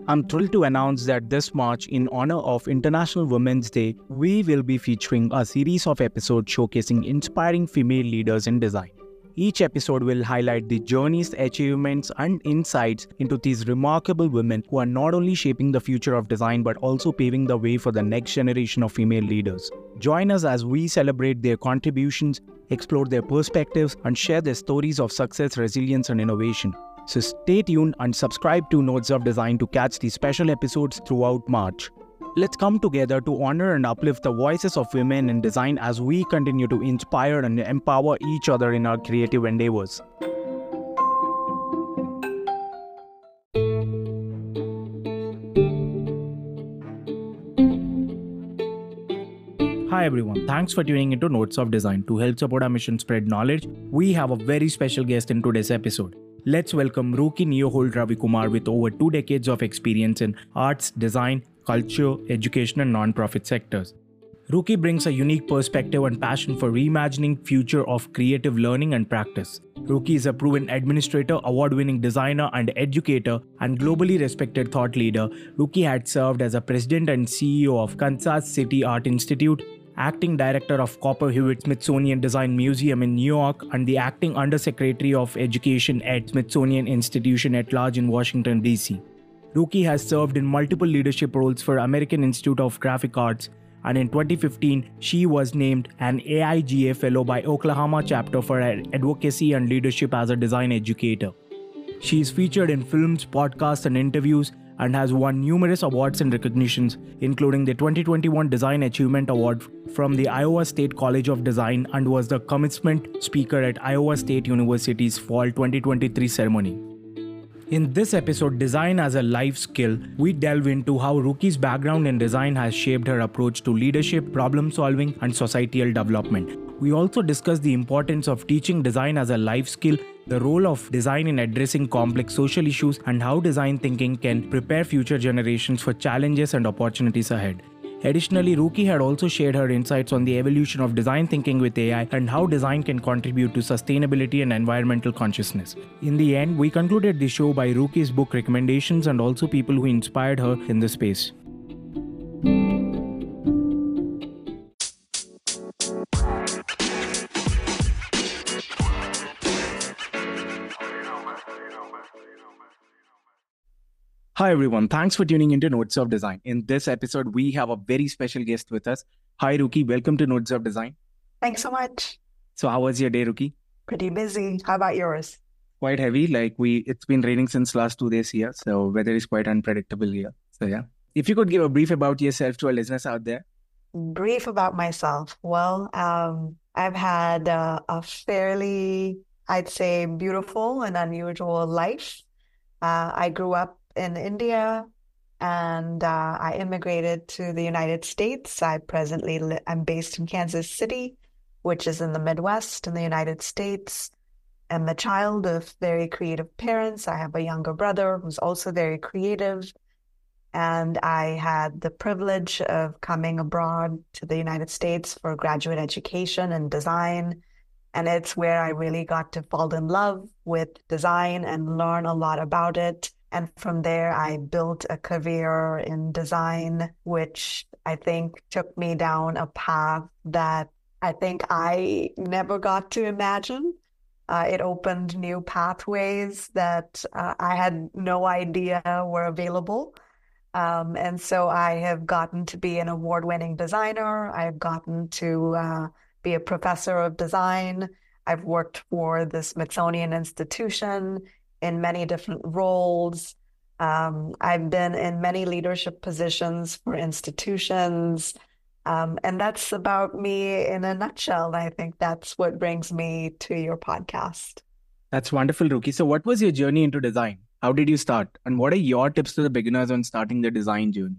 I'm thrilled to announce that this March, in honor of International Women's Day, we will be featuring a series of episodes showcasing inspiring female leaders in design. Each episode will highlight the journeys, achievements, and insights into these remarkable women who are not only shaping the future of design but also paving the way for the next generation of female leaders. Join us as we celebrate their contributions, explore their perspectives, and share their stories of success, resilience, and innovation. So stay tuned and subscribe to Notes of Design to catch these special episodes throughout March. Let's come together to honor and uplift the voices of women in design as we continue to inspire and empower each other in our creative endeavors. Hi everyone, thanks for tuning into Notes of Design. To help support our mission spread knowledge, we have a very special guest in today's episode. Let's welcome Ruki Neohold Ravikumar with over 2 decades of experience in arts, design, culture, education and non-profit sectors. Ruki brings a unique perspective and passion for reimagining future of creative learning and practice. Ruki is a proven administrator, award-winning designer and educator, and globally respected thought leader. Ruki had served as a president and CEO of Kansas City Art Institute, acting director of Copper Hewitt Smithsonian Design Museum in New York, and the acting undersecretary of education at Smithsonian Institution at Large in Washington, D.C. Ruki has served in multiple leadership roles for American Institute of Graphic Arts, and in 2015, she was named an AIGA Fellow by Oklahoma chapter for advocacy and leadership as a design educator. She is featured in films, podcasts, and interviews, and has won numerous awards and recognitions, including the 2021 Design Achievement Award from the Iowa State College of Design, and was the commencement speaker at Iowa State University's Fall 2023 ceremony. In this episode, Design as a Life Skill, we delve into how Ruki's background in design has shaped her approach to leadership, problem solving, and societal development. We also discuss the importance of teaching design as a life skill, the role of design in addressing complex social issues, and how design thinking can prepare future generations for challenges and opportunities ahead. Additionally, Ruki had also shared her insights on the evolution of design thinking with AI and how design can contribute to sustainability and environmental consciousness. In the end, we concluded the show by Ruki's book recommendations and also people who inspired her in this space. Hi everyone, thanks for tuning into Notes of Design. In this episode, we have a very special guest with us. Hi Ruki, welcome to Notes of Design. Thanks so much. So how was your day, Ruki? Pretty busy. How about yours? Quite heavy, it's been raining since last 2 days here, so weather is quite unpredictable here. So yeah. If you could give a brief about yourself to our listeners out there. Brief about myself. Well, I've had a fairly, I'd say, beautiful and unusual life. I grew up in India, and I immigrated to the United States. I'm based in Kansas City, which is in the Midwest in the United States. I'm the child of very creative parents. I have a younger brother who's also very creative, and I had the privilege of coming abroad to the United States for graduate education in design, and it's where I really got to fall in love with design and learn a lot about it. And from there, I built a career in design, which I think took me down a path that I think I never got to imagine. It opened new pathways that I had no idea were available. And so I have gotten to be an award-winning designer. I've gotten to be a professor of design. I've worked for the Smithsonian Institution in many different roles. I've been in many leadership positions for institutions. And that's about me in a nutshell. I think that's what brings me to your podcast. That's wonderful, Ruki. So what was your journey into design? How did you start? And what are your tips to the beginners on starting the design journey?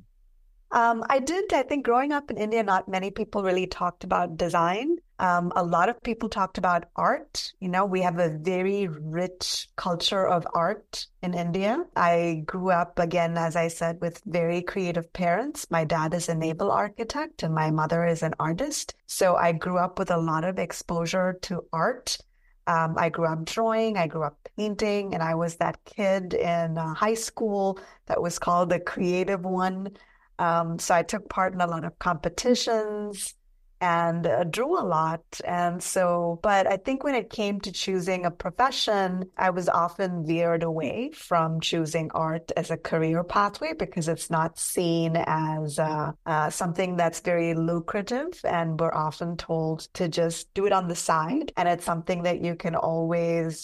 I think growing up in India, not many people really talked about design. A lot of people talked about art. We have a very rich culture of art in India. I grew up, again, as I said, with very creative parents. My dad is a naval architect and my mother is an artist. So I grew up with a lot of exposure to art. I grew up drawing, I grew up painting, and I was that kid in high school that was called the creative one. So I took part in a lot of competitions and drew a lot. And so, but I think when it came to choosing a profession, I was often veered away from choosing art as a career pathway because it's not seen as something that's very lucrative. And we're often told to just do it on the side. And it's something that you can always,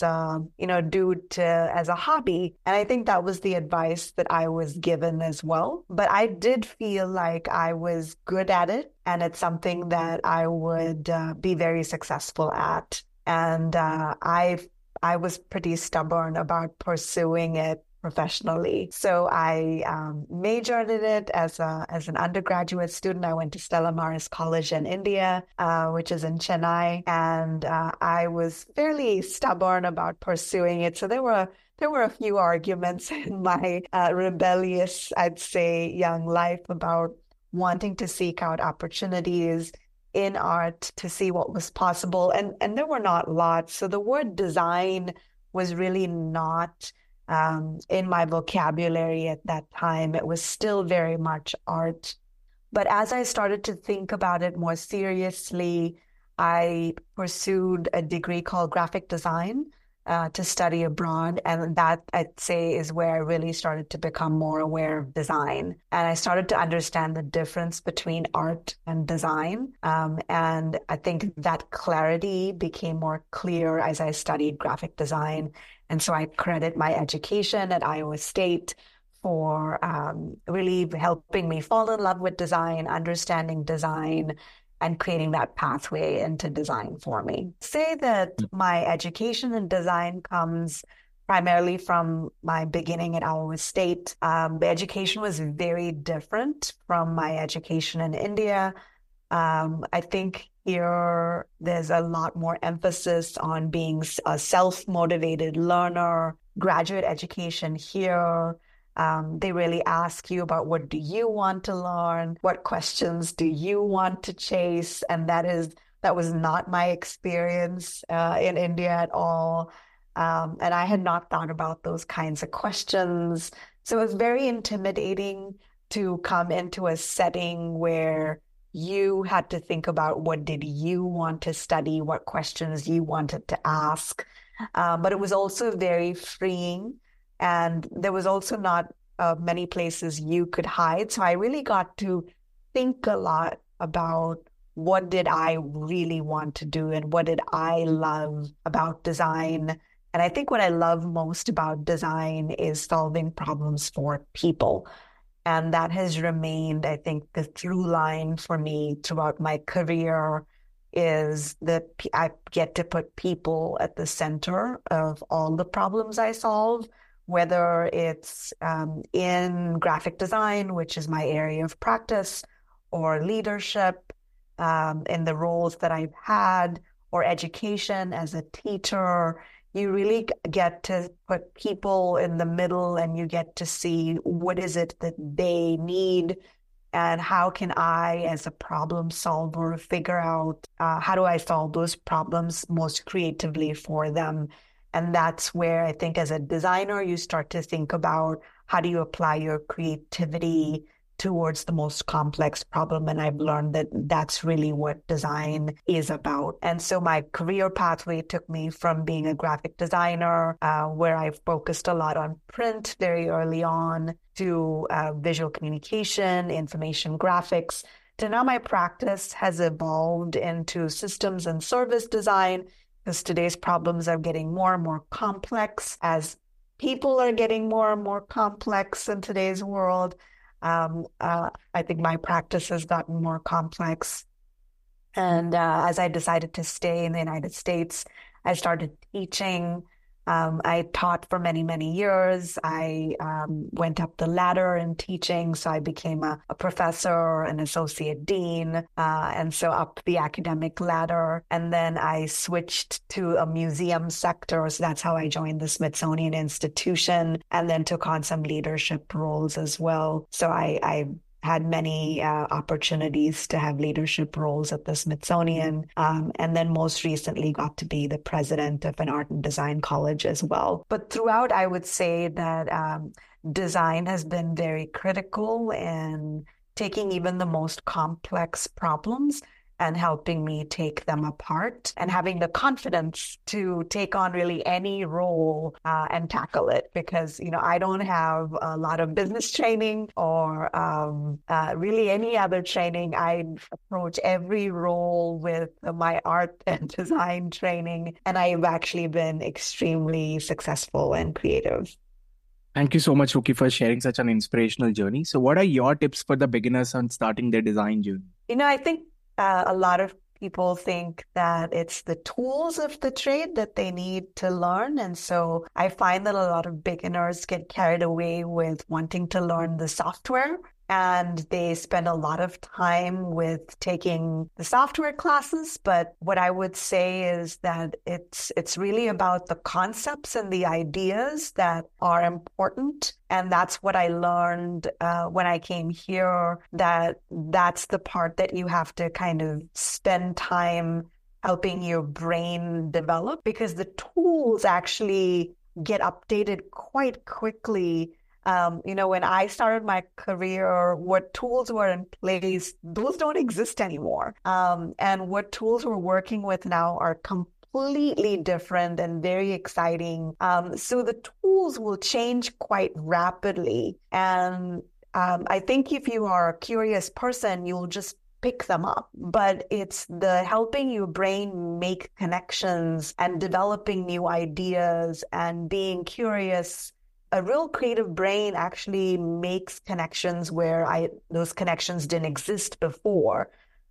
do as a hobby. And I think that was the advice that I was given as well. But I did feel like I was good at it. And it's something that I would be very successful at. And I was pretty stubborn about pursuing it professionally. So I majored in it as an undergraduate student. I went to Stella Maris College in India, which is in Chennai, and I was fairly stubborn about pursuing it. So there were a few arguments in my rebellious, I'd say, young life about wanting to seek out opportunities in art to see what was possible. And there were not lots. So the word design was really not in my vocabulary at that time. It was still very much art. But as I started to think about it more seriously, I pursued a degree called graphic design to study abroad. And that, I'd say, is where I really started to become more aware of design. And I started to understand the difference between art and design. And I think that clarity became more clear as I studied graphic design. And so I credit my education at Iowa State for really helping me fall in love with design, understanding design, and creating that pathway into design for me. Say that my education in design comes primarily from my beginning at Iowa State. The education was very different from my education in India. I think here there's a lot more emphasis on being a self-motivated learner. Graduate education here, they really ask you about what do you want to learn, what questions do you want to chase, and that was not my experience in India at all. And I had not thought about those kinds of questions. So it was very intimidating to come into a setting where you had to think about what did you want to study, what questions you wanted to ask. But it was also very freeing. And there was also not many places you could hide. So I really got to think a lot about what did I really want to do and what did I love about design. And I think what I love most about design is solving problems for people. And that has remained, I think, the through line for me throughout my career is that I get to put people at the center of all the problems I solve, whether it's in graphic design, which is my area of practice, or leadership in the roles that I've had, or education as a teacher. You really get to put people in the middle and you get to see what is it that they need and how can I, as a problem solver, figure out how do I solve those problems most creatively for them. And that's where I think as a designer, you start to think about how do you apply your creativity towards the most complex problem. And I've learned that that's really what design is about. And so my career pathway took me from being a graphic designer, where I focused a lot on print very early on, to visual communication, information graphics, to now my practice has evolved into systems and service design, because today's problems are getting more and more complex as people are getting more and more complex in today's world. I think my practice has gotten more complex. And as I decided to stay in the United States, I started teaching. I taught for many, many years. I went up the ladder in teaching. So I became a professor, an associate dean, and so up the academic ladder. And then I switched to a museum sector. So that's how I joined the Smithsonian Institution and then took on some leadership roles as well. So I had many opportunities to have leadership roles at the Smithsonian, and then most recently got to be the president of an art and design college as well. But throughout, I would say that design has been very critical in taking even the most complex problems and helping me take them apart and having the confidence to take on really any role and tackle it. Because, I don't have a lot of business training or really any other training. I approach every role with my art and design training, and I've actually been extremely successful and creative. Thank you so much, Ruki, for sharing such an inspirational journey. So, what are your tips for the beginners on starting their design journey? I think a lot of people think that it's the tools of the trade that they need to learn. And so I find that a lot of beginners get carried away with wanting to learn the software. And they spend a lot of time with taking the software classes. But what I would say is that it's really about the concepts and the ideas that are important. And that's what I learned when I came here, that's the part that you have to kind of spend time helping your brain develop, because the tools actually get updated quite quickly. When I started my career, what tools were in place, those don't exist anymore. And what tools we're working with now are completely different and very exciting. So the tools will change quite rapidly. And I think if you are a curious person, you'll just pick them up. But it's the helping your brain make connections and developing new ideas and being curious. A real creative brain actually makes connections where those connections didn't exist before.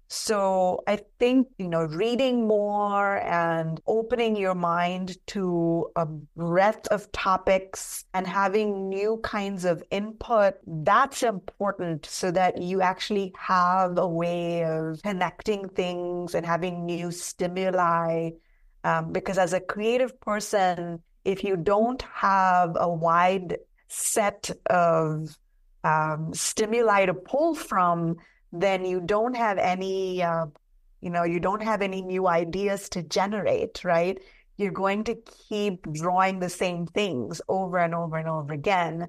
So I think, reading more and opening your mind to a breadth of topics and having new kinds of input, that's important so that you actually have a way of connecting things and having new stimuli. Because as a creative person, if you don't have a wide set of stimuli to pull from, then you don't have any, you don't have any new ideas to generate, right? You're going to keep drawing the same things over and over and over again.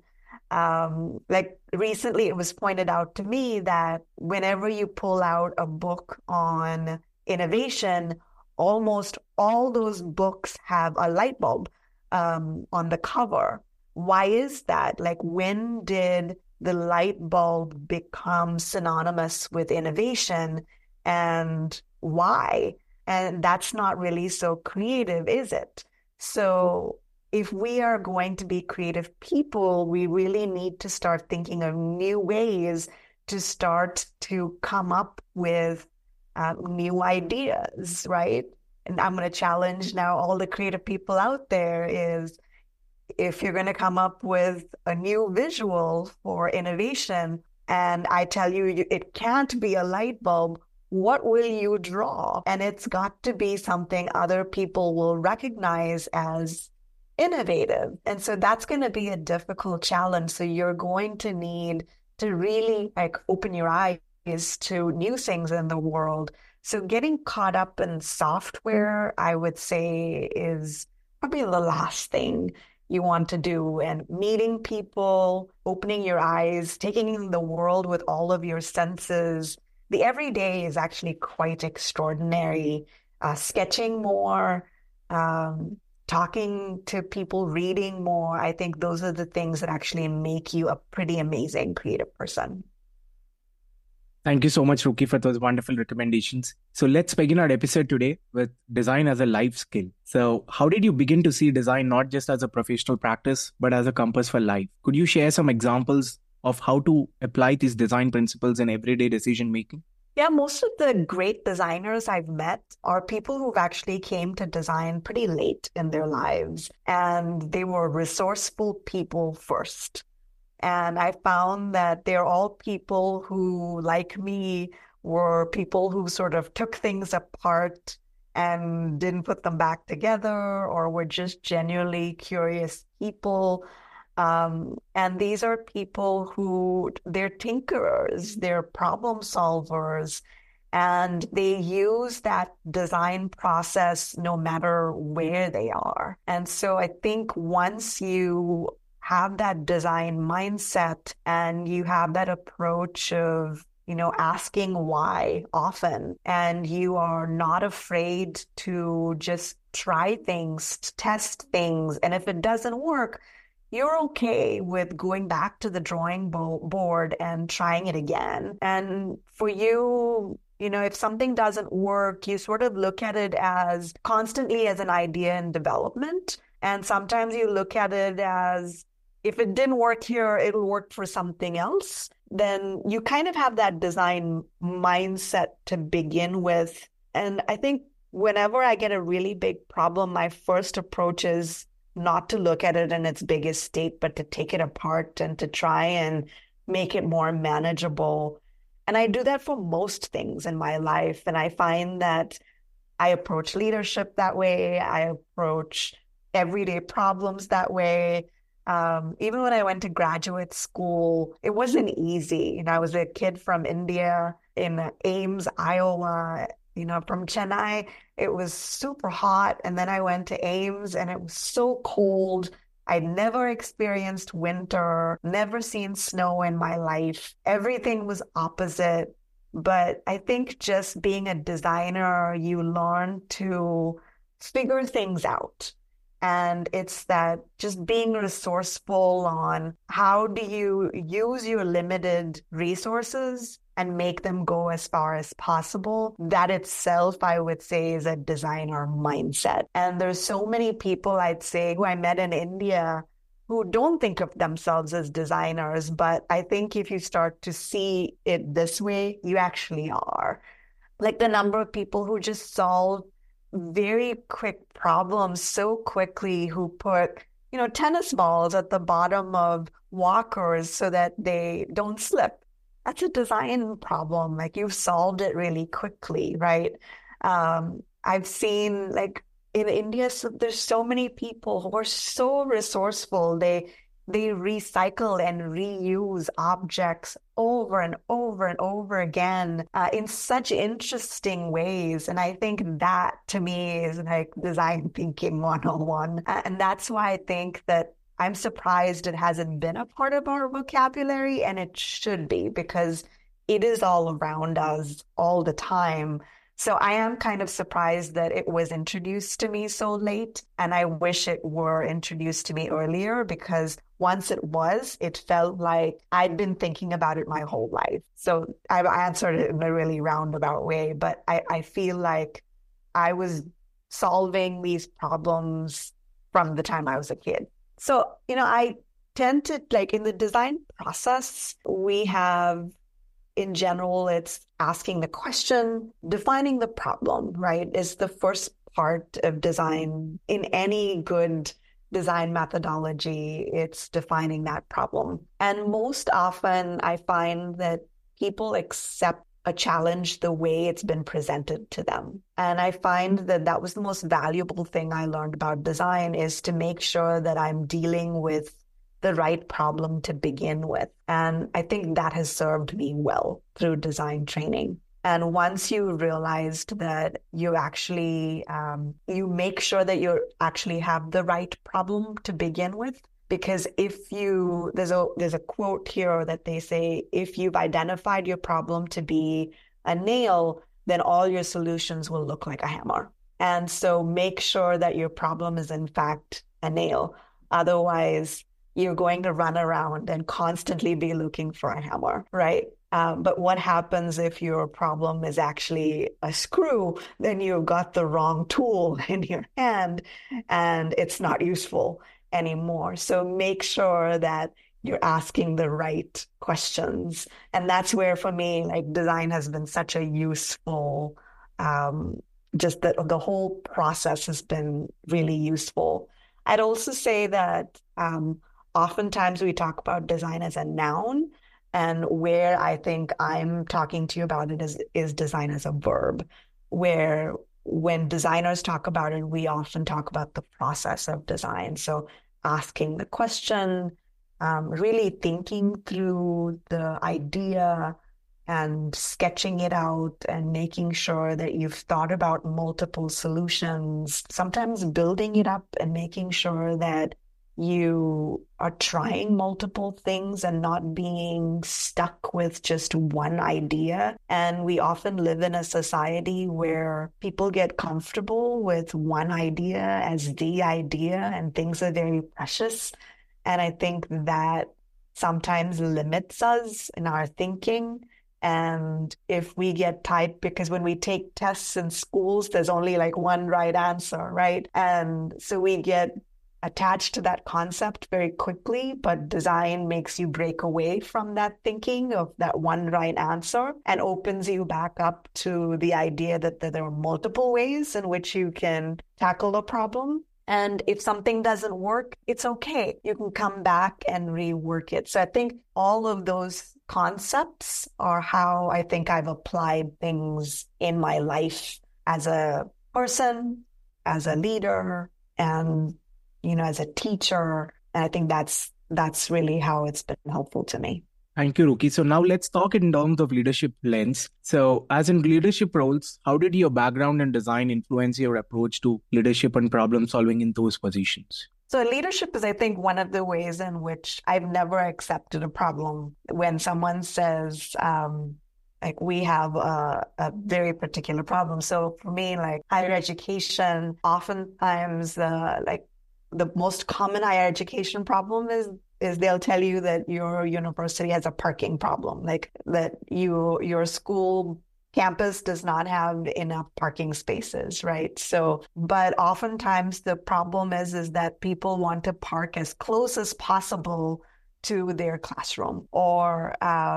Like recently, it was pointed out to me that whenever you pull out a book on innovation, almost all those books have a light bulb on the cover. Why is that? Like, when did the light bulb become synonymous with innovation, and why? And that's not really so creative, is it? So if we are going to be creative people, we really need to start thinking of new ways to start to come up with new ideas, right? And I'm going to challenge now all the creative people out there is, if you're going to come up with a new visual for innovation, and I tell you it can't be a light bulb, what will you draw? And it's got to be something other people will recognize as innovative. And so that's going to be a difficult challenge. So you're going to need to really open your eyes to new things in the world. So getting caught up in software, I would say, is probably the last thing you want to do. And meeting people, opening your eyes, taking in the world with all of your senses. The everyday is actually quite extraordinary. Sketching more, talking to people, reading more. I think those are the things that actually make you a pretty amazing creative person. Thank you so much, Ruki, for those wonderful recommendations. So let's begin our episode today with design as a life skill. So how did you begin to see design not just as a professional practice, but as a compass for life? Could you share some examples of how to apply these design principles in everyday decision making? Yeah, most of the great designers I've met are people who've actually came to design pretty late in their lives, and they were resourceful people first. And I found that they're all people who, like me, were people who sort of took things apart and didn't put them back together, or were just genuinely curious people. And these are people who they're tinkerers, they're problem solvers, and they use that design process no matter where they are. And so I think once you have that design mindset and you have that approach of asking why often, and you are not afraid to just try things, test things, and if it doesn't work, you're okay with going back to the drawing board and trying it again. And for you, if something doesn't work, you sort of look at it as constantly as an idea in development. And sometimes you look at it as if it didn't work here, it'll work for something else. Then you kind of have that design mindset to begin with. And I think whenever I get a really big problem, my first approach is not to look at it in its biggest state, but to take it apart and to try and make it more manageable. And I do that for most things in my life. And I find that I approach leadership that way. I approach everyday problems that way. Even when I went to graduate school, it wasn't easy. I was a kid from India in Ames, Iowa. From Chennai, it was super hot. And then I went to Ames and it was so cold. I'd never experienced winter, never seen snow in my life. Everything was opposite. But I think just being a designer, you learn to figure things out. And it's that just being resourceful on how do you use your limited resources and make them go as far as possible. That itself, I would say, is a designer mindset. And there's so many people, I'd say, who I met in India who don't think of themselves as designers. But I think if you start to see it this way, you actually are. Like the number of people who just solve very quick problems so quickly, who put, tennis balls at the bottom of walkers so that they don't slip. That's a design problem. Like you've solved it really quickly, right? I've seen like in India, there's so many people who are so resourceful. They recycle and reuse objects over and over and over again in such interesting ways. And I think that to me is like design thinking 101. And that's why I think that I'm surprised it hasn't been a part of our vocabulary, and it should be, because it is all around us all the time. So I am kind of surprised that it was introduced to me so late, and I wish it were introduced to me earlier, because once it was, it felt like I'd been thinking about it my whole life. So I've answered it in a really roundabout way, but I feel like I was solving these problems from the time I was a kid. So, I tend to, like in the design process, we have, in general, it's asking the question, defining the problem, right, is the first part of design. In any good design methodology, it's defining that problem. And most often I find that people accept a challenge the way it's been presented to them. And I find that that was the most valuable thing I learned about design, is to make sure that I'm dealing with the right problem to begin with. And I think that has served me well through design training. And once you realized that you actually, you make sure that you actually have the right problem to begin with. Because if you, there's a quote here that they say, if you've identified your problem to be a nail, then all your solutions will look like a hammer. And so make sure that your problem is in fact a nail. Otherwise, you're going to run around and constantly be looking for a hammer, right? But what happens if your problem is actually a screw? Then you've got the wrong tool in your hand and it's not useful anymore. So make sure that you're asking the right questions. And that's where, for me, like design has been such a useful, just the whole process has been really useful. I'd also say that oftentimes we talk about design as a noun, and where I think I'm talking to you about it is design as a verb, where when designers talk about it, we often talk about the process of design. So asking the question, really thinking through the idea and sketching it out and making sure that you've thought about multiple solutions, sometimes building it up and making sure that you are trying multiple things and not being stuck with just one idea. And we often live in a society where people get comfortable with one idea as the idea, and things are very precious. And I think that sometimes limits us in our thinking. And if we get tight, because when we take tests in schools, there's only like one right answer, right? And so we get attached to that concept very quickly, but design makes you break away from that thinking of that one right answer and opens you back up to the idea that there are multiple ways in which you can tackle a problem. And if something doesn't work, it's okay. You can come back and rework it. So I think all of those concepts are how I think I've applied things in my life as a person, as a leader, and as a teacher. And I think that's really how it's been helpful to me. Thank you, Ruki. So now let's talk in terms of leadership lens. So as in leadership roles, how did your background in design influence your approach to leadership and problem solving in those positions? So leadership is, I think, one of the ways in which I've never accepted a problem. When someone says, like, we have a very particular problem. So for me, like higher education, oftentimes the most common higher education problem is they'll tell you that your university has a parking problem, like that your school campus does not have enough parking spaces, right? So, but oftentimes the problem is that people want to park as close as possible to their classroom, or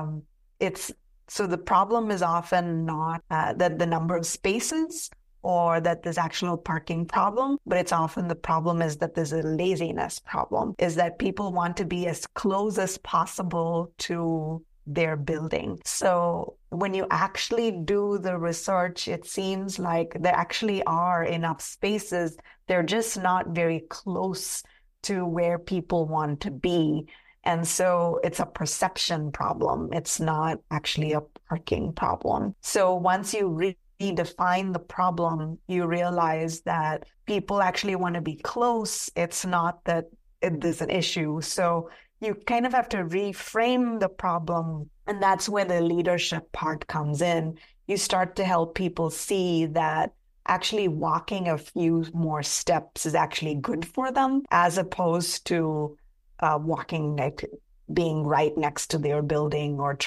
so the problem is often not that the number of spaces or that there's actual parking problem, but it's often the problem is that there's a laziness problem, is that people want to be as close as possible to their building. So when you actually do the research, it seems like there actually are enough spaces. They're just not very close to where people want to be. And so it's a perception problem. It's not actually a parking problem. So once you redefine the problem, you realize that people actually want to be close. It's not that there's an issue. So you kind of have to reframe the problem. And that's where the leadership part comes in. You start to help people see that actually walking a few more steps is actually good for them, as opposed to walking, like being right next to their building, or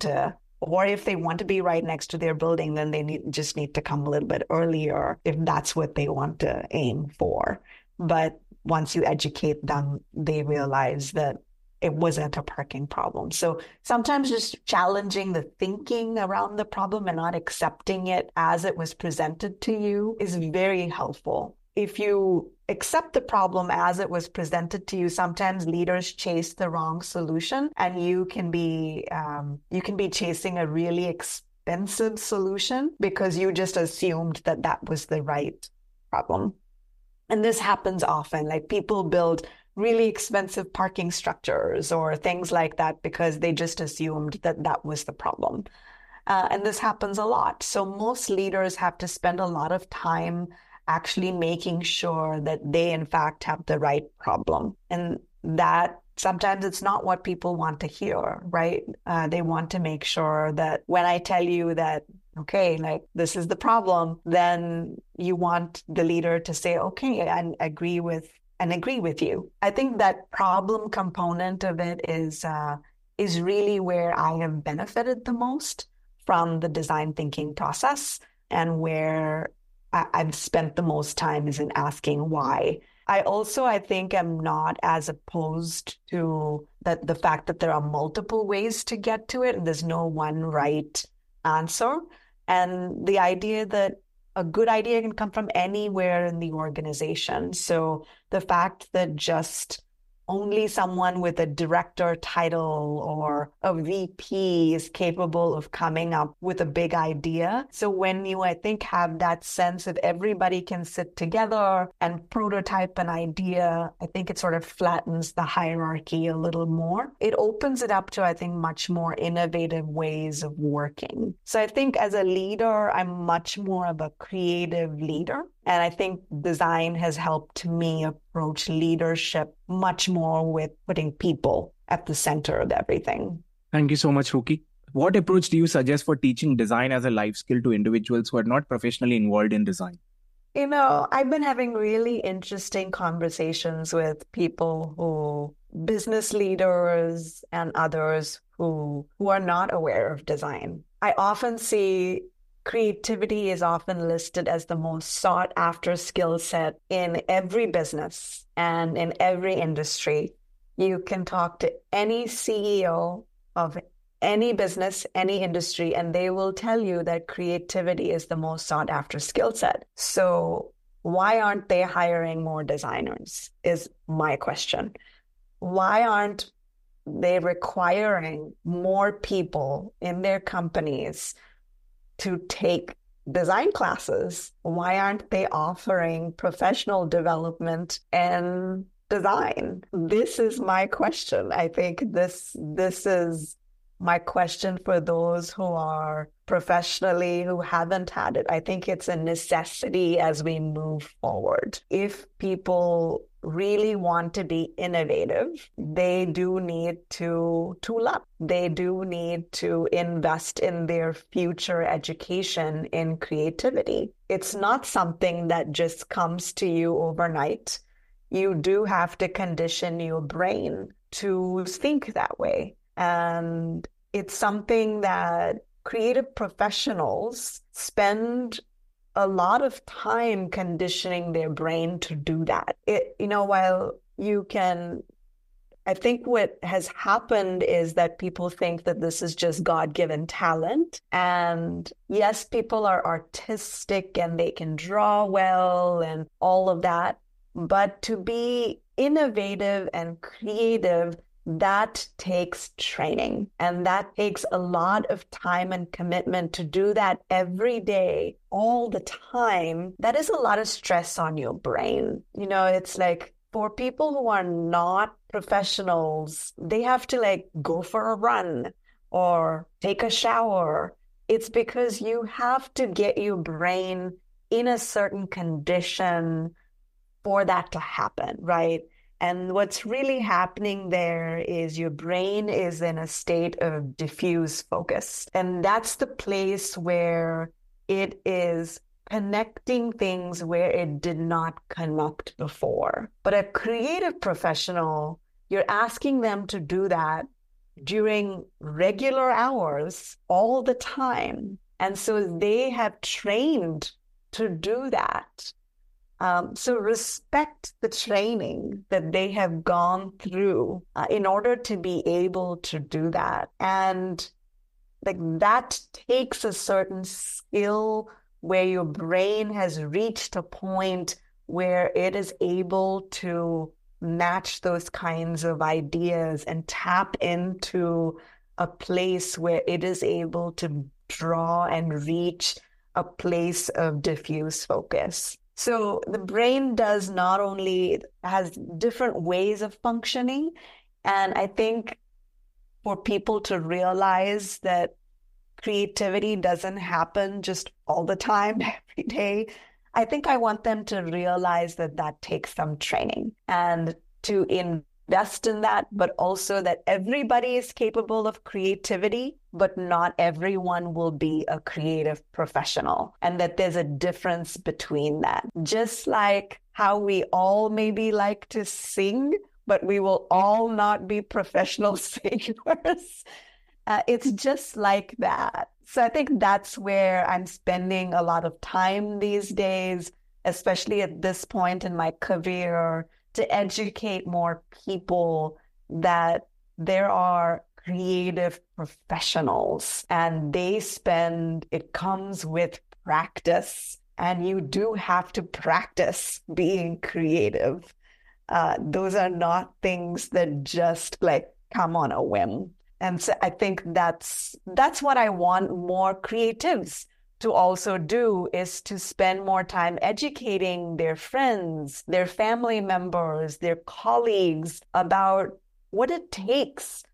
if they want to be right next to their building, then they just need to come a little bit earlier if that's what they want to aim for. But once you educate them, they realize that it wasn't a parking problem. So sometimes just challenging the thinking around the problem and not accepting it as it was presented to you is very helpful. If you accept the problem as it was presented to you, sometimes leaders chase the wrong solution, and you can be chasing a really expensive solution because you just assumed that was the right problem. And this happens often. Like people build really expensive parking structures or things like that because they just assumed that was the problem. And this happens a lot. So most leaders have to spend a lot of time actually making sure that they, in fact, have the right problem. And that sometimes it's not what people want to hear, right? They want to make sure that when I tell you that, okay, like this is the problem, then you want the leader to say, okay, and agree with you. I think that problem component of it is really where I have benefited the most from the design thinking process, and where I've spent the most time is in asking why. I think I'm not as opposed to the fact that there are multiple ways to get to it and there's no one right answer. And the idea that a good idea can come from anywhere in the organization. So the fact that just only someone with a director title or a VP is capable of coming up with a big idea. So when you, I think, have that sense that everybody can sit together and prototype an idea, I think it sort of flattens the hierarchy a little more. It opens it up to, I think, much more innovative ways of working. So I think as a leader, I'm much more of a creative leader. And I think design has helped me approach leadership much more with putting people at the center of everything. Thank you so much, Ruki. What approach do you suggest for teaching design as a life skill to individuals who are not professionally involved in design? I've been having really interesting conversations with people business leaders and others who are not aware of design. I often see creativity is often listed as the most sought after skill set in every business and in every industry. You can talk to any CEO of any business, any industry, and they will tell you that creativity is the most sought after skill set. So why aren't they hiring more designers is my question. Why aren't they requiring more people in their companies to take design classes? Why aren't they offering professional development and design? This is my question. I think this is my question for those who are professionally, who haven't had it. I think it's a necessity as we move forward. If people really want to be innovative, they do need to tool up. They do need to invest in their future education in creativity. It's not something that just comes to you overnight. You do have to condition your brain to think that way. And it's something that creative professionals spend a lot of time conditioning their brain to do that. While you can, I think what has happened is that people think that this is just God-given talent. And yes, people are artistic and they can draw well and all of that. But to be innovative and creative, that takes training, and that takes a lot of time and commitment to do that every day, all the time. That is a lot of stress on your brain. It's like for people who are not professionals, they have to go for a run or take a shower. It's because you have to get your brain in a certain condition for that to happen, right? And what's really happening there is your brain is in a state of diffuse focus. And that's the place where it is connecting things where it did not connect before. But a creative professional, you're asking them to do that during regular hours all the time. And so they have trained to do that. So respect the training that they have gone through in order to be able to do that. And that takes a certain skill where your brain has reached a point where it is able to match those kinds of ideas and tap into a place where it is able to draw and reach a place of diffuse focus. So the brain has different ways of functioning. And I think for people to realize that creativity doesn't happen just all the time, every day, I think I want them to realize that takes some training and to invest in that, but also that everybody is capable of creativity, but not everyone will be a creative professional, and that there's a difference between that. Just like how we all maybe like to sing, but we will all not be professional singers. It's just like that. So I think that's where I'm spending a lot of time these days, especially at this point in my career, to educate more people that there are creative professionals and it comes with practice, and you do have to practice being creative. Those are not things that just like come on a whim. And so I think that's what I want more creatives to also do, is to spend more time educating their friends, their family members, their colleagues about what it takes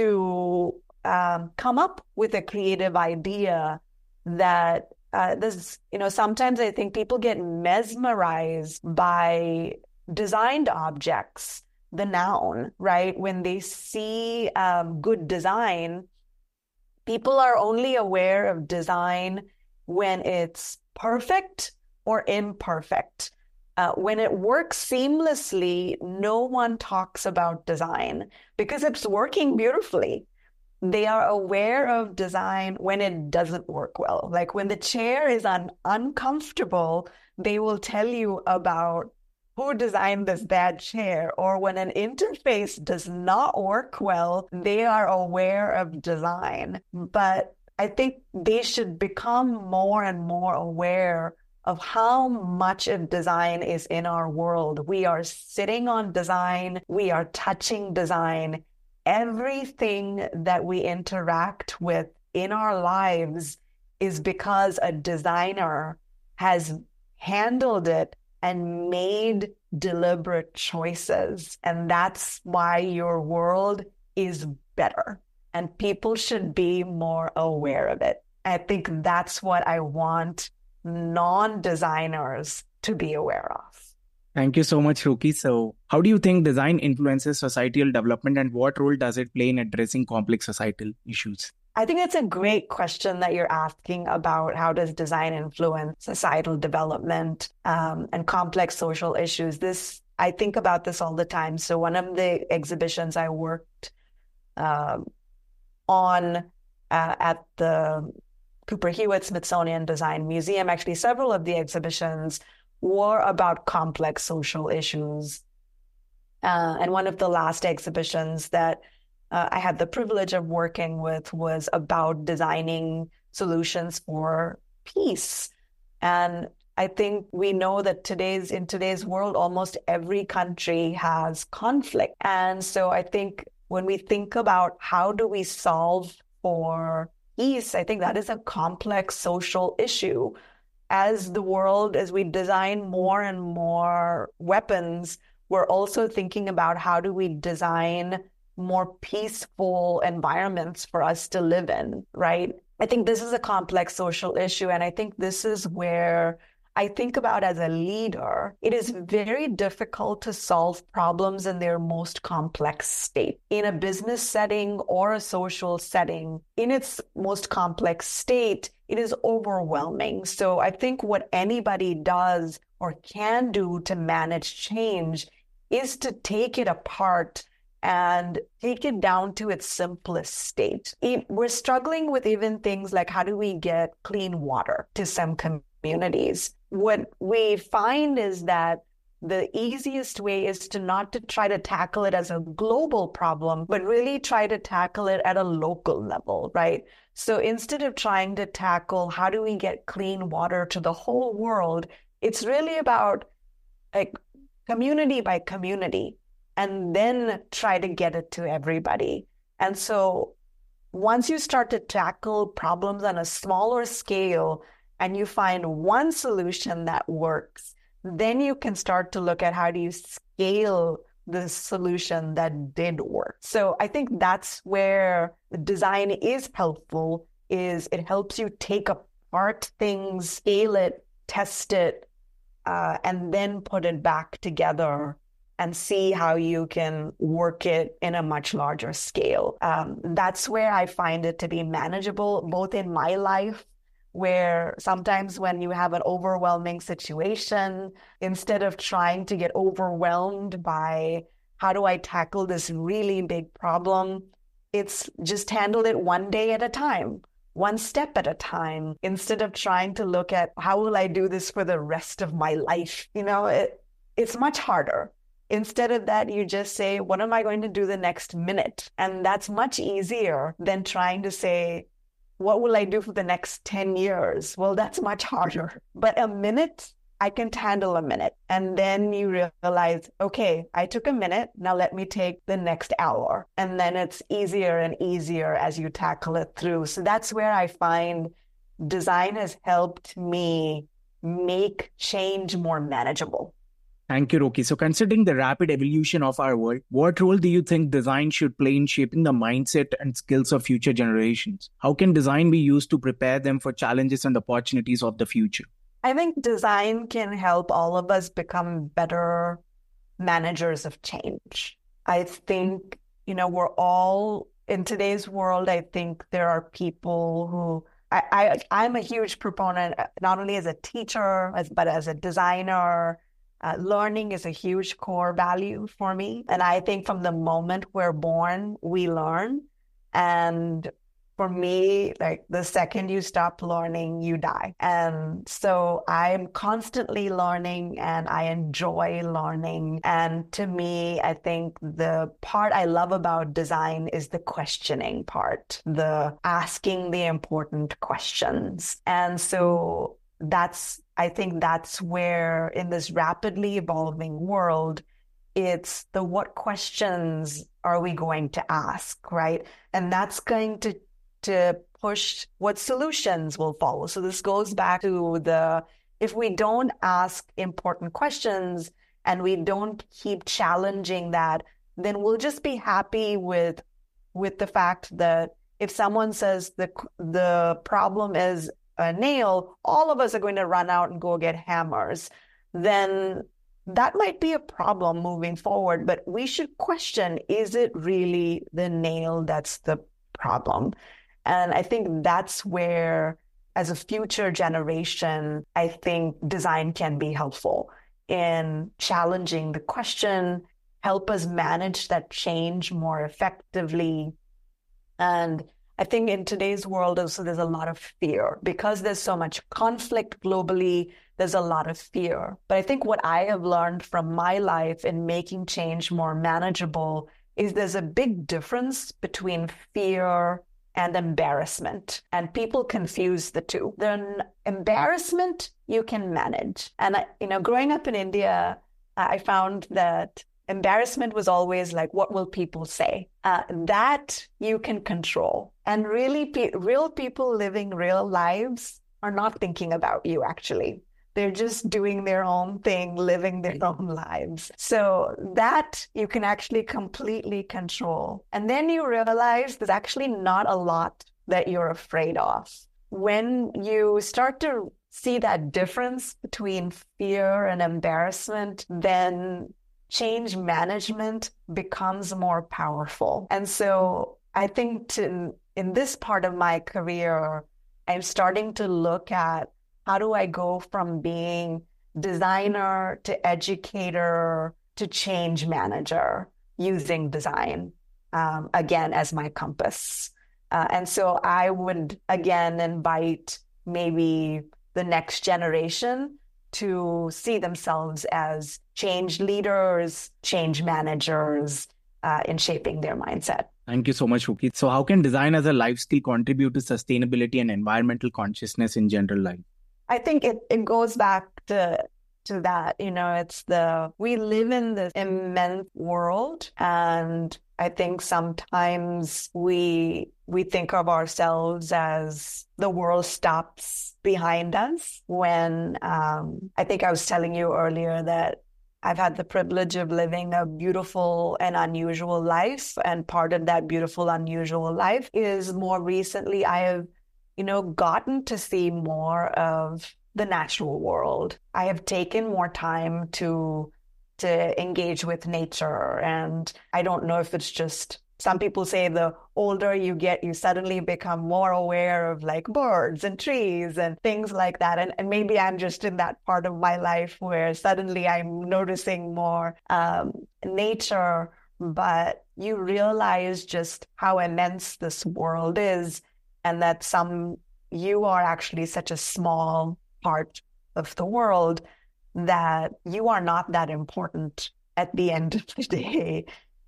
to come up with a creative idea that sometimes I think people get mesmerized by designed objects, the noun, right? When they see good design, people are only aware of design when it's perfect or imperfect. When it works seamlessly, no one talks about design because it's working beautifully. They are aware of design when it doesn't work well. Like when the chair is uncomfortable, they will tell you about who designed this bad chair. Or when an interface does not work well, they are aware of design. But I think they should become more and more aware of how much of design is in our world. We are sitting on design. We are touching design. Everything that we interact with in our lives is because a designer has handled it and made deliberate choices. And that's why your world is better. And people should be more aware of it. I think that's what I want non-designers to be aware of. Thank you so much, Ruki. So, how do you think design influences societal development, and what role does it play in addressing complex societal issues? I think it's a great question that you're asking about how does design influence societal development and complex social issues. I think about this all the time. So one of the exhibitions I worked on at the Cooper Hewitt Smithsonian Design Museum, actually several of the exhibitions were about complex social issues. And one of the last exhibitions that I had the privilege of working with was about designing solutions for peace. And I think we know that in today's world, almost every country has conflict. And so I think when we think about how do we solve for peace, I think that is a complex social issue. As we design more and more weapons, we're also thinking about how do we design more peaceful environments for us to live in, right? I think this is a complex social issue. And I think this is where I think about as a leader, it is very difficult to solve problems in their most complex state. In a business setting or a social setting, in its most complex state, it is overwhelming. So I think what anybody does or can do to manage change is to take it apart and take it down to its simplest state. We're struggling with even things like how do we get clean water to some communities? What we find is that the easiest way is to not to try to tackle it as a global problem, but really try to tackle it at a local level, right? So instead of trying to tackle how do we get clean water to the whole world, it's really about like community by community, and then try to get it to everybody. And so once you start to tackle problems on a smaller scale and you find one solution that works, then you can start to look at how do you scale the solution that did work. So I think that's where the design is helpful, is it helps you take apart things, scale it, test it, and then put it back together and see how you can work it in a much larger scale. That's where I find it to be manageable, both in my life, where sometimes when you have an overwhelming situation, instead of trying to get overwhelmed by how do I tackle this really big problem, it's just handle it one day at a time, one step at a time, instead of trying to look at how will I do this for the rest of my life? It's much harder. Instead of that, you just say, what am I going to do the next minute? And that's much easier than trying to say, what will I do for the next 10 years? Well, that's much harder. But a minute I can handle a minute. And then you realize, okay, I took a minute. Now let me take the next hour. And then it's easier and easier as you tackle it through. So that's where I find design has helped me make change more manageable. Thank you, Roki. So, considering the rapid evolution of our world, what role do you think design should play in shaping the mindset and skills of future generations? How can design be used to prepare them for challenges and opportunities of the future? I think design can help all of us become better managers of change. I think, we're all in today's world. I think there are people who I'm a huge proponent, not only as a teacher, but as a designer. Learning is a huge core value for me. And I think from the moment we're born, we learn. And for me, like the second you stop learning, you die. And so I'm constantly learning and I enjoy learning. And to me, I think the part I love about design is the questioning part, the asking the important questions. And so I think that's where in this rapidly evolving world, it's the what questions are we going to ask, right? And that's going to push what solutions will follow. So this goes back to if we don't ask important questions and we don't keep challenging that, then we'll just be happy with the fact that if someone says the problem is a nail, all of us are going to run out and go get hammers, then that might be a problem moving forward. But we should question, is it really the nail that's the problem? And I think that's where, as a future generation, I think design can be helpful in challenging the question, help us manage that change more effectively. And I think in today's world also there's a lot of fear. Because there's so much conflict globally, there's a lot of fear. But I think what I have learned from my life in making change more manageable is there's a big difference between fear and embarrassment. And people confuse the two. Then embarrassment you can manage. And growing up in India, I found that embarrassment was always like, what will people say? That you can control. And really, real people living real lives are not thinking about you, actually. They're just doing their own thing, living their own lives. So that you can actually completely control. And then you realize there's actually not a lot that you're afraid of. When you start to see that difference between fear and embarrassment, then change management becomes more powerful. And so I think in this part of my career, I'm starting to look at how do I go from being designer to educator to change manager using design, again, as my compass. And so I would, again, invite maybe the next generation to see themselves as change leaders, change managers in shaping their mindset. Thank you so much, Roki. So how can design as a life skill contribute to sustainability and environmental consciousness in general life? I think it goes back to that. We live in this immense world, and I think sometimes we think of ourselves as the world stops behind us when I think I was telling you earlier that I've had the privilege of living a beautiful and unusual life. And part of that beautiful, unusual life is more recently I have, gotten to see more of the natural world. I have taken more time to engage with nature. And I don't know if it's just, some people say the older you get, you suddenly become more aware of like birds and trees and things like that. And maybe I'm just in that part of my life where suddenly I'm noticing more nature, but you realize just how immense this world is and that you are actually such a small part of the world that you are not that important at the end of the day.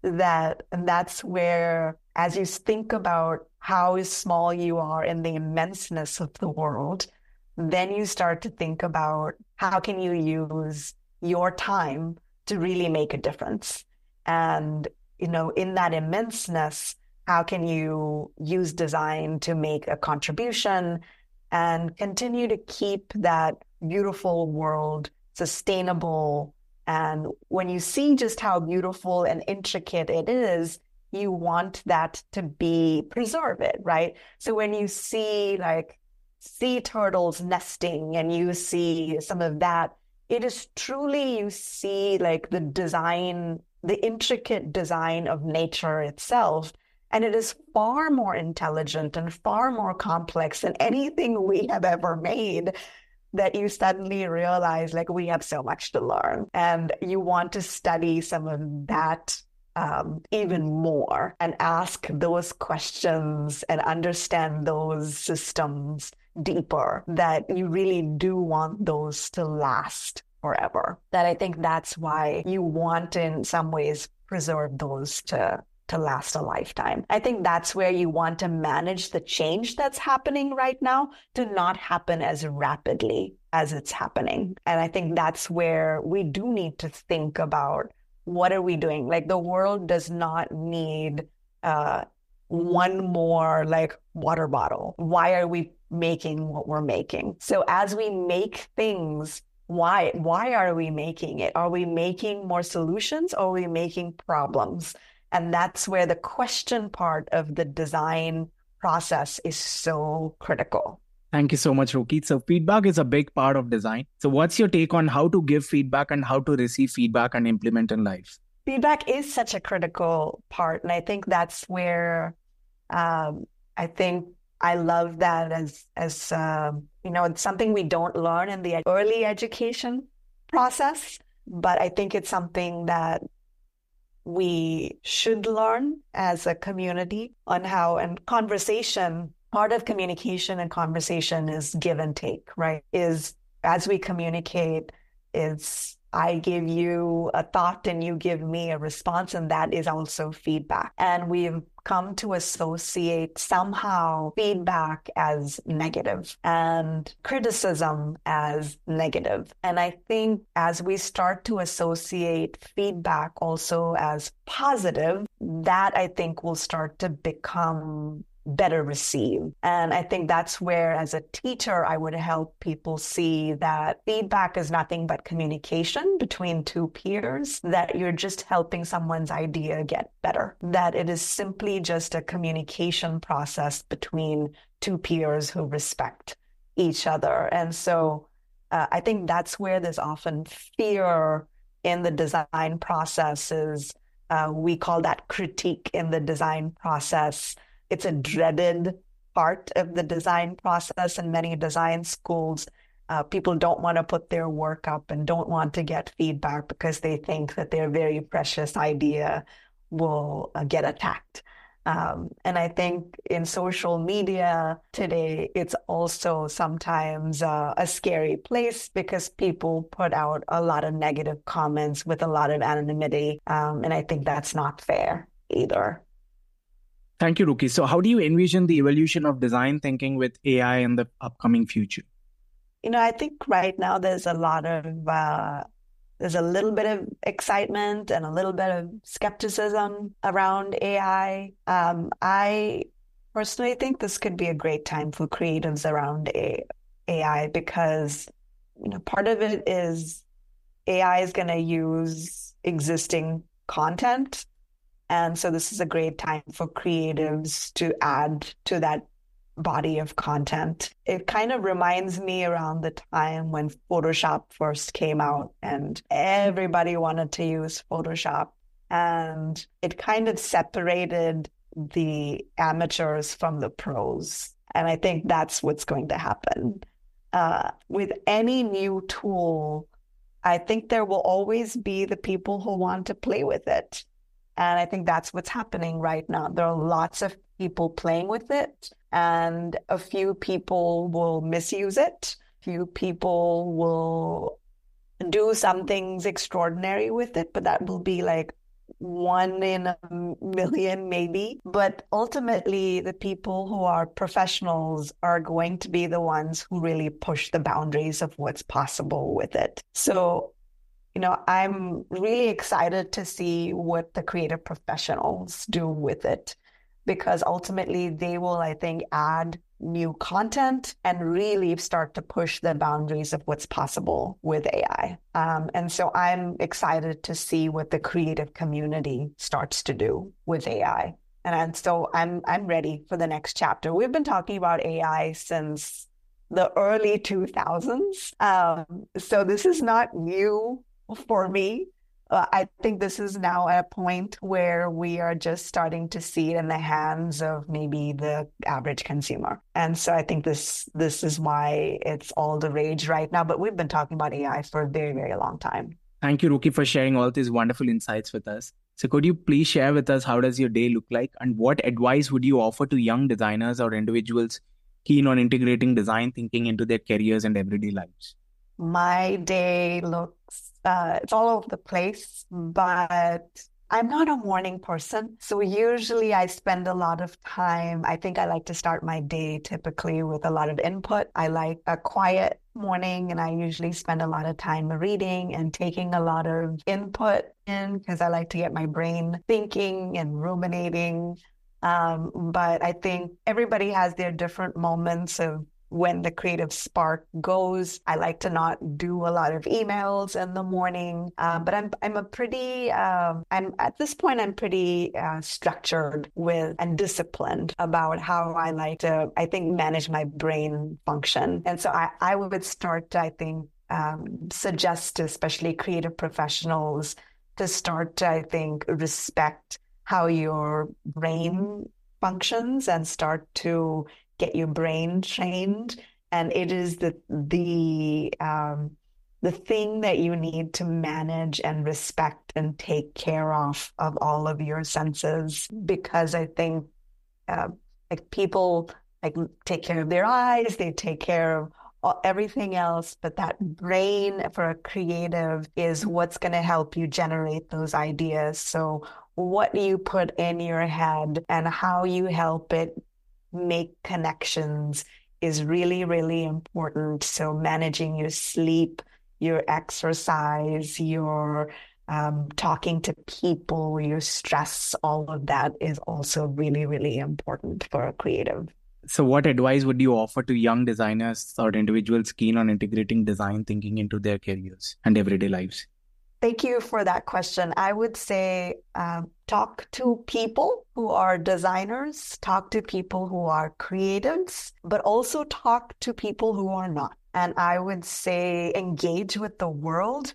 And that's where, as you think about how small you are in the immenseness of the world, then you start to think about how can you use your time to really make a difference? And, in that immenseness, how can you use design to make a contribution and continue to keep that beautiful world sustainable? And when you see just how beautiful and intricate it is, you want that to be preserve it, right? So when you see like sea turtles nesting and you see some of that, it is truly, you see like the design, the intricate design of nature itself. And it is far more intelligent and far more complex than anything we have ever made, that you suddenly realize like we have so much to learn. And you want to study some of that even more and ask those questions and understand those systems deeper, that you really do want those to last forever. That I think that's why you want to, in some ways, preserve those to last a lifetime. I think that's where you want to manage the change that's happening right now to not happen as rapidly as it's happening. And I think that's where we do need to think about, what are we doing? Like, the world does not need one more like water bottle. Why are we making what we're making? So as we make things, why are we making it? Are we making more solutions, or are we making problems? And that's where the question part of the design process is so critical. Thank you so much, Roki. So feedback is a big part of design. So what's your take on how to give feedback and how to receive feedback and implement in life? Feedback is such a critical part. And I think that's where I think I love that as it's something we don't learn in the early education process, but I think it's something that we should learn as a community on how, and conversation, part of communication and conversation is give and take, right? Is as we communicate, it's I give you a thought and you give me a response, and that is also feedback. And we've come to associate somehow feedback as negative and criticism as negative. And I think as we start to associate feedback also as positive, that I think will start to become better received. And I think that's where, as a teacher, I would help people see that feedback is nothing but communication between two peers, that you're just helping someone's idea get better, that it is simply just a communication process between two peers who respect each other. And so I think that's where there's often fear in the design processes. We call that critique in the design process. It's a dreaded part of the design process in many design schools. People don't want to put their work up and don't want to get feedback because they think that their very precious idea will get attacked. And I think in social media today, it's also sometimes a scary place because people put out a lot of negative comments with a lot of anonymity. And I think that's not fair either. Thank you, Roki. So how do you envision the evolution of design thinking with AI in the upcoming future? I think right now there's a little bit of excitement and a little bit of skepticism around AI. I personally think this could be a great time for creatives around AI because, part of it is AI is going to use existing content. And so this is a great time for creatives to add to that body of content. It kind of reminds me around the time when Photoshop first came out and everybody wanted to use Photoshop. And it kind of separated the amateurs from the pros. And I think that's what's going to happen. With any new tool, I think there will always be the people who want to play with it. And I think that's what's happening right now. There are lots of people playing with it, and a few people will misuse it. Few people will do some things extraordinary with it, but that will be like one in a million, maybe. But ultimately, the people who are professionals are going to be the ones who really push the boundaries of what's possible with it. So, I'm really excited to see what the creative professionals do with it, because ultimately they will, I think, add new content and really start to push the boundaries of what's possible with AI. And so I'm excited to see what the creative community starts to do with AI. So I'm ready for the next chapter. We've been talking about AI since the early 2000s. So this is not new for me. I think this is now at a point where we are just starting to see it in the hands of maybe the average consumer. And so I think this is why it's all the rage right now. But we've been talking about AI for a very, very long time. Thank you, Ruki, for sharing all these wonderful insights with us. So could you please share with us how does your day look like, and what advice would you offer to young designers or individuals keen on integrating design thinking into their careers and everyday lives? My day looks, it's all over the place, but I'm not a morning person. So usually I spend a lot of time. I think I like to start my day typically with a lot of input. I like a quiet morning, and I usually spend a lot of time reading and taking a lot of input in, because I like to get my brain thinking and ruminating. But I think everybody has their different moments of when the creative spark goes. I like to not do a lot of emails in the morning, but I'm a pretty I'm at this point I'm pretty structured with and disciplined about how I like to, I think, manage my brain function. And so I would start to, I think, suggest to especially creative professionals to start to, I think, respect how your brain functions and start to get your brain trained. And it is the thing that you need to manage and respect and take care of all of your senses, because I think like people like take care of their eyes, they take care of everything else, but that brain for a creative is what's going to help you generate those ideas. So what you put in your head and how you help it make connections is really, really important. So managing your sleep, your exercise, your talking to people, your stress, all of that is also really, really important for a creative. So what advice would you offer to young designers or individuals keen on integrating design thinking into their careers and everyday lives? Thank you for that question. I would say talk to people who are designers, talk to people who are creatives, but also talk to people who are not. And I would say engage with the world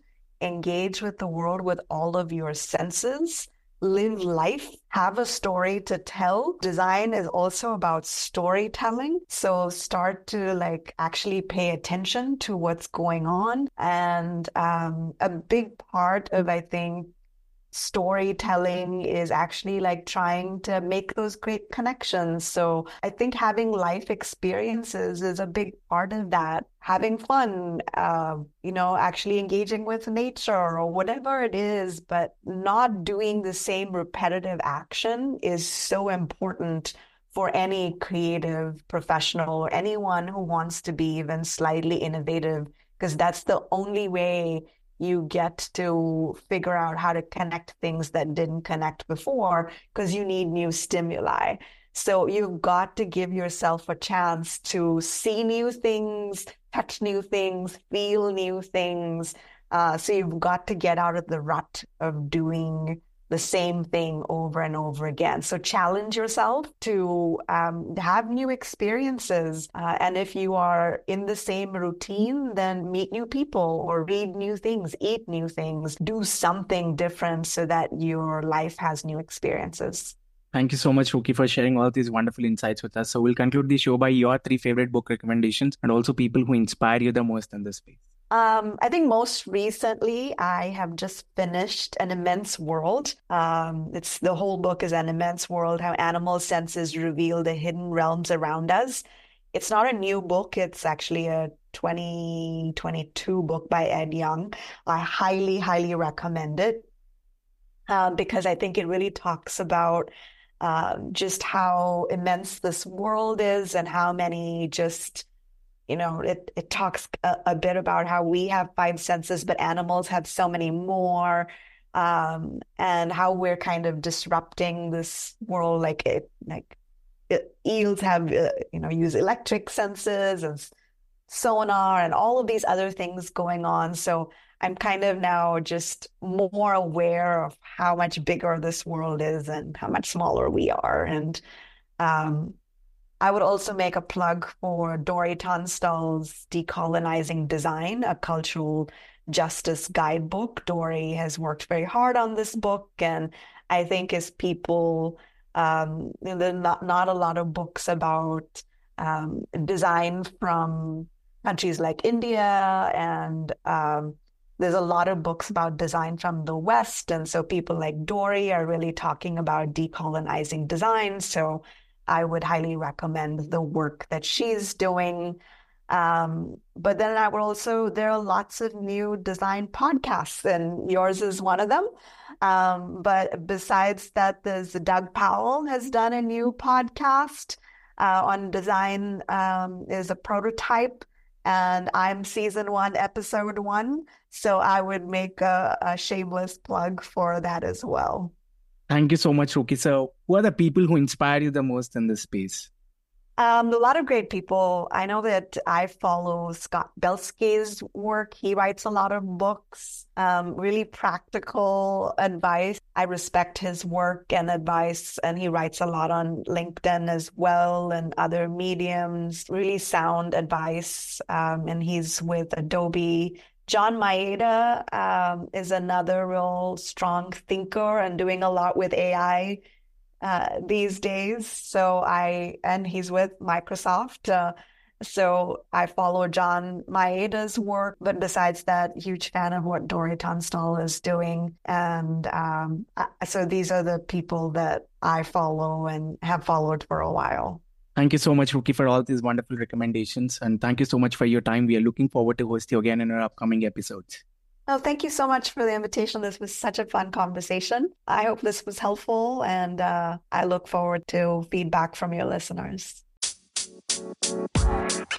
with all of your senses. Live life, have a story to tell. Design is also about storytelling. So start to actually pay attention to what's going on. And a big part of, I think, storytelling is actually trying to make those great connections. So I think having life experiences is a big part of that. Having fun, actually engaging with nature or whatever it is, but not doing the same repetitive action is so important for any creative professional or anyone who wants to be even slightly innovative, because that's the only way you get to figure out how to connect things that didn't connect before, because you need new stimuli. So you've got to give yourself a chance to see new things, touch new things, feel new things. So you've got to get out of the rut of doing the same thing over and over again. So challenge yourself to have new experiences. And if you are in the same routine, then meet new people or read new things, eat new things, do something different so that your life has new experiences. Thank you so much, Ruki, for sharing all these wonderful insights with us. So we'll conclude the show by your 3 favorite book recommendations and also people who inspire you the most in this space. I think most recently I have just finished An Immense World. It's the whole book is An Immense World, How Animal Senses Reveal the Hidden Realms Around Us. It's not a new book. It's actually a 2022 book by Ed Yong. I highly, highly recommend it. because I think it really talks about just how immense this world is and how many just, it talks a bit about how we have five senses, but animals have so many more, and how we're kind of disrupting this world. Eels have, use electric senses and sonar and all of these other things going on. So I'm kind of now just more aware of how much bigger this world is and how much smaller we are. And um, I would also make a plug for Dori Tunstall's Decolonizing Design, a cultural justice guidebook. Dori has worked very hard on this book, and I think as people, there are not a lot of books about design from countries like India, and there's a lot of books about design from the West. And so people like Dori are really talking about decolonizing design. So I would highly recommend the work that she's doing. But then there are lots of new design podcasts, and yours is one of them. But besides that, there's Doug Powell has done a new podcast on design, is a prototype, and I'm season 1, episode 1. So I would make a shameless plug for that as well. Thank you so much, Ruki. So, who are the people who inspire you the most in this space? A lot of great people. I know that I follow Scott Belsky's work. He writes a lot of books, really practical advice. I respect his work and advice, and he writes a lot on LinkedIn as well and other mediums, really sound advice. And he's with Adobe. John Maeda is another real strong thinker and doing a lot with AI these days. And he's with Microsoft. So I follow John Maeda's work, but besides that, huge fan of what Dori Tunstall is doing. And so these are the people that I follow and have followed for a while. Thank you so much, Ruki, for all these wonderful recommendations. And thank you so much for your time. We are looking forward to host you again in our upcoming episodes. Oh, thank you so much for the invitation. This was such a fun conversation. I hope this was helpful, and I look forward to feedback from your listeners.